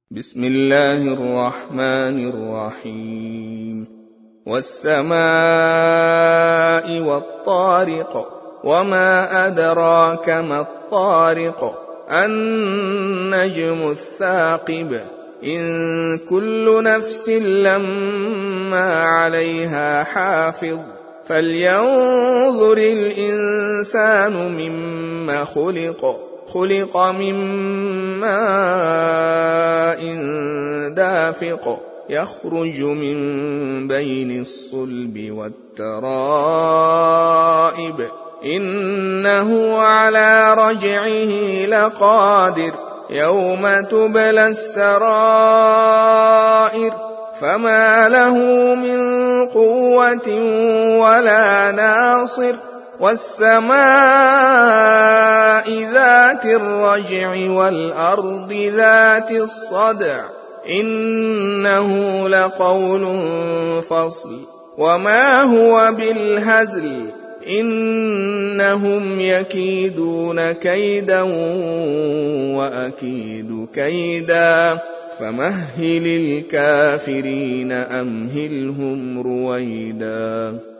بسم الله الرحمن الرحيم والسماء والطارق وما أدراك ما الطارق النجم الثاقب إن كل نفس لما عليها حافظ فلينظر الإنسان مما خلق من ماء دافق يخرج من بين الصلب والترائب إنه على رجعه لقادر يوم تبلى السرائر فما له من قوة ولا ناصر والسماء ذات الرجع والأرض ذات الصدع إنه لقول فصل وما هو بالهزل إنهم يكيدون كيدا وأكيد كيدا فمهل الكافرين أمهلهم رويدا.